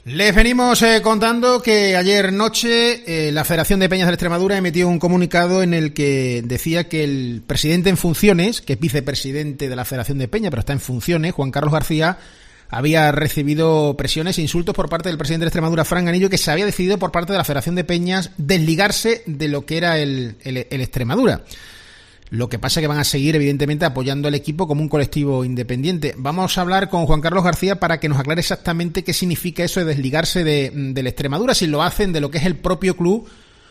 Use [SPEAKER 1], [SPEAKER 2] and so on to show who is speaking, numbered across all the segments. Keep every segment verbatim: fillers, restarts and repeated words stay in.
[SPEAKER 1] Les venimos eh, contando que ayer noche eh, la Federación de Peñas de Extremadura emitió un comunicado en el que decía que el presidente en funciones, que es vicepresidente de la Federación de Peñas, pero está en funciones, Juan Carlos García, había recibido presiones e insultos por parte del presidente de Extremadura, Fran Ganillo, que se había decidido por parte de la Federación de Peñas desligarse de lo que era el, el, el Extremadura. Lo que pasa es que van a seguir, evidentemente, apoyando al equipo como un colectivo independiente. Vamos a hablar con Juan Carlos García para que nos aclare exactamente qué significa eso de desligarse de, de la Extremadura, si lo hacen de lo que es el propio club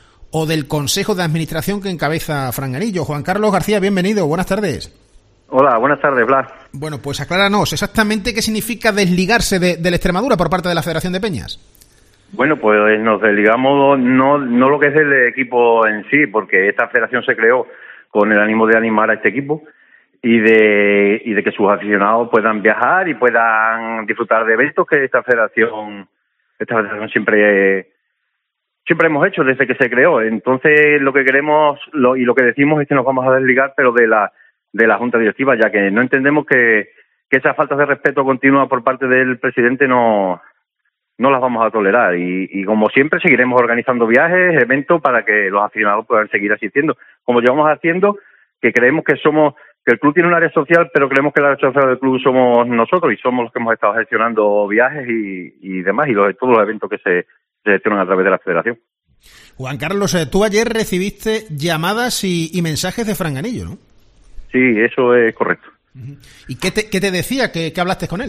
[SPEAKER 1] o del Consejo de Administración que encabeza Fran Ganillo. Juan Carlos García, bienvenido, buenas tardes.
[SPEAKER 2] Hola, buenas tardes, Blas.
[SPEAKER 1] Bueno, pues acláranos exactamente qué significa desligarse de, de la Extremadura por parte de la Federación de Peñas.
[SPEAKER 2] Bueno, pues nos desligamos no, no lo que es el equipo en sí, porque esta federación se creó con el ánimo de animar a este equipo y de y de que sus aficionados puedan viajar y puedan disfrutar de eventos que esta federación esta federación siempre siempre hemos hecho desde que se creó. Entonces lo que queremos lo, y lo que decimos es que nos vamos a desligar, pero de la de la junta directiva, ya que no entendemos que que esas faltas de respeto continua por parte del presidente no no las vamos a tolerar y, y como siempre seguiremos organizando viajes, eventos para que los aficionados puedan seguir asistiendo, como llevamos haciendo, que creemos que somos, que el club tiene un área social, pero creemos que el área social del club somos nosotros y somos los que hemos estado gestionando viajes y, y demás y los, todos los eventos que se, se gestionan a través de la federación.
[SPEAKER 1] Juan Carlos, tú ayer recibiste llamadas y, y mensajes de Fran Ganillo, ¿no?
[SPEAKER 2] Sí, eso es correcto.
[SPEAKER 1] ¿Y qué te, qué te decía? ¿Qué, qué hablaste con él?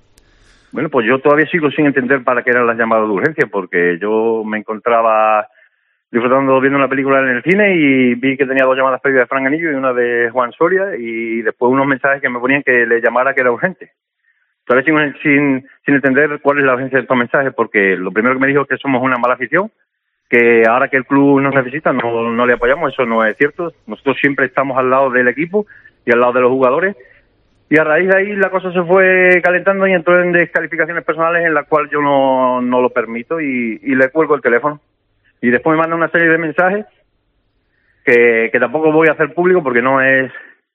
[SPEAKER 2] Bueno, pues yo todavía sigo sin entender para qué eran las llamadas de urgencia, porque yo me encontraba disfrutando viendo una película en el cine y vi que tenía dos llamadas previas de Fran Ganillo y una de Juan Soria y después unos mensajes que me ponían que le llamara que era urgente. Todavía sigo sin, sin entender cuál es la urgencia de estos mensajes, porque lo primero que me dijo es que somos una mala afición, que ahora que el club nos necesita no, no le apoyamos, eso no es cierto. Nosotros siempre estamos al lado del equipo y al lado de los jugadores. Y a raíz de ahí la cosa se fue calentando y entró en descalificaciones personales en las cuales yo no, no lo permito y, y le cuelgo el teléfono. Y después me manda una serie de mensajes que, que tampoco voy a hacer público porque no es...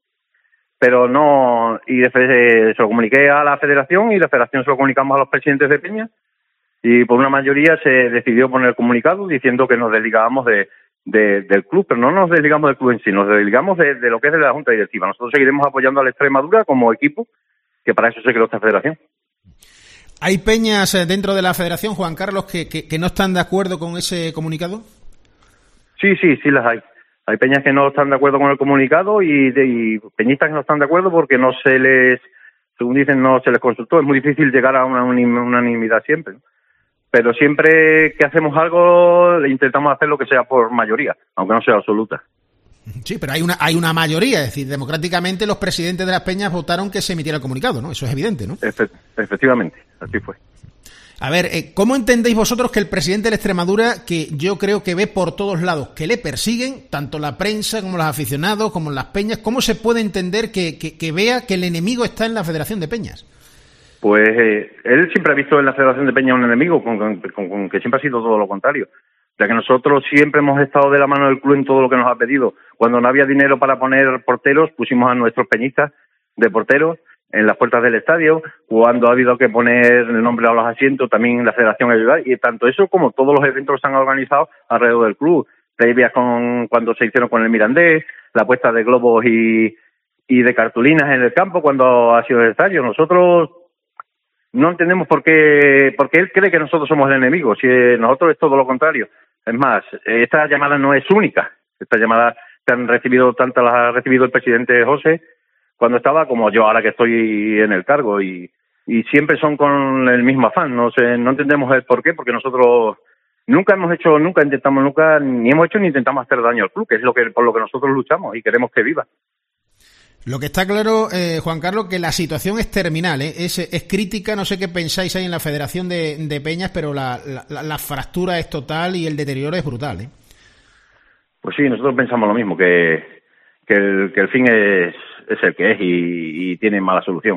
[SPEAKER 2] Pero no... Y después eh, se lo comuniqué a la federación y la federación se lo comunicamos a los presidentes de Peña y por una mayoría se decidió poner el comunicado diciendo que nos desligábamos de... De, del club, pero no nos desligamos del club en sí, nos desligamos de, de lo que es de la Junta Directiva. Nosotros seguiremos apoyando a la Extremadura como equipo, que para eso se creó esta federación.
[SPEAKER 1] ¿Hay peñas dentro de la federación, Juan Carlos, que, que, que no están de acuerdo con ese comunicado?
[SPEAKER 2] Sí, sí, sí las hay. Hay peñas que no están de acuerdo con el comunicado y, de, y peñistas que no están de acuerdo porque no se les, según dicen, no se les consultó. Es muy difícil llegar a una unanimidad siempre, ¿no? Pero siempre que hacemos algo intentamos hacer lo que sea por mayoría, aunque no sea absoluta.
[SPEAKER 1] Sí, pero hay una hay una mayoría, es decir, democráticamente los presidentes de las peñas votaron que se emitiera el comunicado, ¿no? Eso es evidente, ¿no?
[SPEAKER 2] Efe- efectivamente, así fue.
[SPEAKER 1] A ver, eh, ¿cómo entendéis vosotros que el presidente de la Extremadura, que yo creo que ve por todos lados que le persiguen, tanto la prensa como los aficionados, como las peñas, cómo se puede entender que, que, que vea que el enemigo está en la Federación de Peñas?
[SPEAKER 2] Pues eh, él siempre ha visto en la Federación de Peña un enemigo, con, con, con, con que siempre ha sido todo lo contrario. Ya que nosotros siempre hemos estado de la mano del club en todo lo que nos ha pedido. Cuando no había dinero para poner porteros, pusimos a nuestros peñistas de porteros en las puertas del estadio. Cuando ha habido que poner el nombre a los asientos, también la Federación ayuda. Y tanto eso como todos los eventos que se han organizado alrededor del club. Previas con cuando se hicieron con el Mirandés, la puesta de globos y, y de cartulinas en el campo cuando ha sido el estadio. Nosotros no entendemos por qué, porque él cree que nosotros somos el enemigo, si nosotros es todo lo contrario. Es más, esta llamada no es única. Esta llamada que han recibido, tanto la ha recibido el presidente José cuando estaba como yo ahora que estoy en el cargo y, y siempre son con el mismo afán. No sé, no entendemos el por qué, porque nosotros nunca hemos hecho, nunca intentamos, nunca, ni hemos hecho ni intentamos hacer daño al club, que es lo que por lo que nosotros luchamos y queremos que viva.
[SPEAKER 1] Lo que está claro, eh, Juan Carlos, que la situación es terminal, ¿eh? es, es crítica, no sé qué pensáis ahí en la Federación de, de Peñas, pero la, la, la fractura es total y el deterioro es brutal, ¿eh?
[SPEAKER 2] Pues sí, nosotros pensamos lo mismo, que, que, el, que el fin es, es el que es y, y tiene mala solución.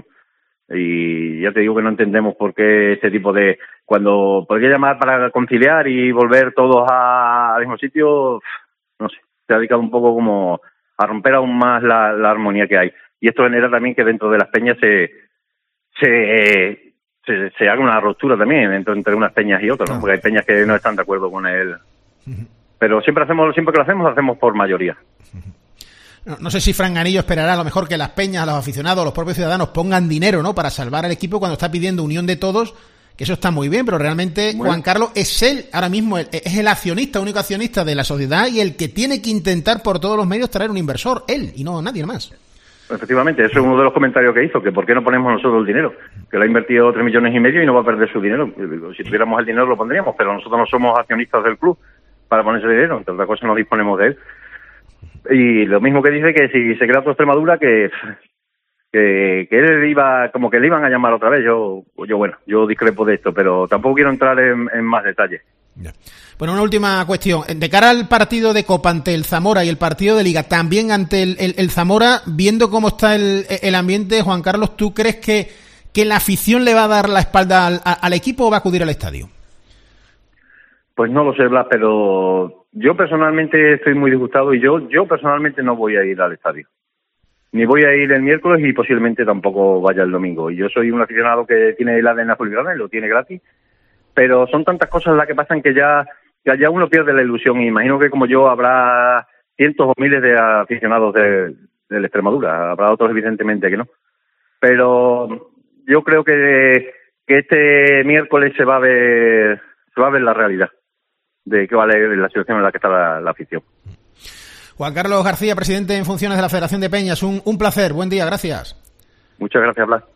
[SPEAKER 2] Y ya te digo que no entendemos por qué este tipo de... Cuando podría llamar para conciliar y volver todos a, al mismo sitio, no sé, se ha dedicado un poco como a romper aún más la, la armonía que hay. Y esto genera también que dentro de las peñas se, se, se, se haga una ruptura también entre, entre unas peñas y otras, ¿no? Porque hay peñas que no están de acuerdo con él. Uh-huh. Pero siempre hacemos, siempre que lo hacemos, lo hacemos por mayoría.
[SPEAKER 1] Uh-huh. No, no sé si Fran Ganillo esperará a lo mejor que las peñas, los aficionados, los propios ciudadanos pongan dinero, ¿no?, para salvar al equipo cuando está pidiendo unión de todos, que eso está muy bien, pero realmente bueno, Juan Carlos es él, ahora mismo, el, es el accionista, único accionista de la sociedad y el que tiene que intentar por todos los medios traer un inversor, él y no nadie más.
[SPEAKER 2] Efectivamente, eso es uno de los comentarios que hizo, que por qué no ponemos nosotros el dinero, que lo ha invertido tres millones y medio y no va a perder su dinero. Si tuviéramos el dinero lo pondríamos, pero nosotros no somos accionistas del club para poner ese dinero, entre otras cosas no disponemos de él. Y lo mismo que dice que si se crea otra Extremadura, que, que que él iba, como que le iban a llamar otra vez. Yo, yo bueno, yo discrepo de esto, pero tampoco quiero entrar en, en más detalles.
[SPEAKER 1] Ya. Bueno, una última cuestión. De cara al partido de Copa ante el Zamora y el partido de Liga, también ante el, el, el Zamora, viendo cómo está el, el ambiente, Juan Carlos, ¿tú crees que, que la afición le va a dar la espalda al, al equipo o va a acudir al estadio?
[SPEAKER 2] Pues no lo sé, Blas, pero yo personalmente estoy muy disgustado y yo yo personalmente no voy a ir al estadio. Ni voy a ir el miércoles y posiblemente tampoco vaya el domingo. Y yo soy un aficionado que tiene el A D N azulgrana y lo tiene gratis, pero son tantas cosas las que pasan que ya, ya, ya uno pierde la ilusión. Y imagino que como yo habrá cientos o miles de aficionados de, de la Extremadura. Habrá otros evidentemente que no. Pero yo creo que, que este miércoles se va a ver, se va a ver la realidad de qué vale la situación en la que está la, la afición.
[SPEAKER 1] Juan Carlos García, presidente en funciones de la Federación de Peñas, un, un placer, buen día, gracias.
[SPEAKER 2] Muchas gracias, Blas.